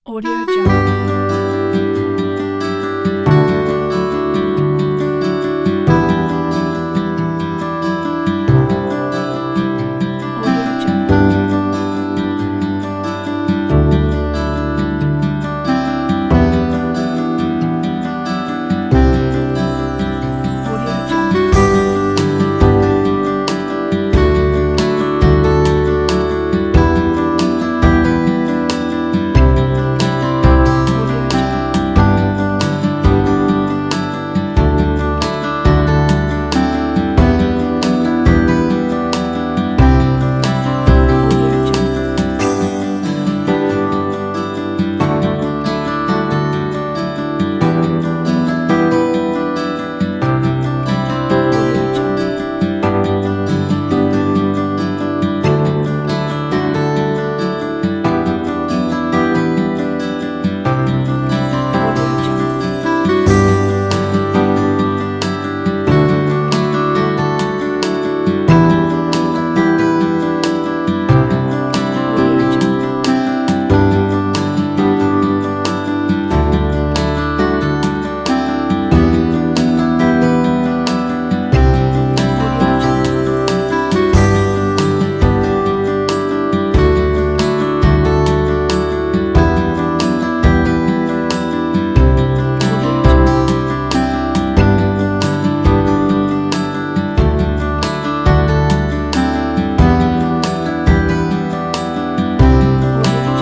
Audio Jungle. Audio Jungle. Audio Jungle. Audio Jungle. Audio Jungle. Audio Jungle. Audio Jungle. Audio Jungle. Audio Jungle. Audio Jungle. Audio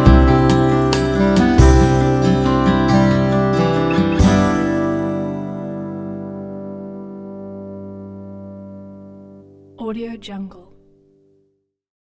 Jungle. Audio Jungle.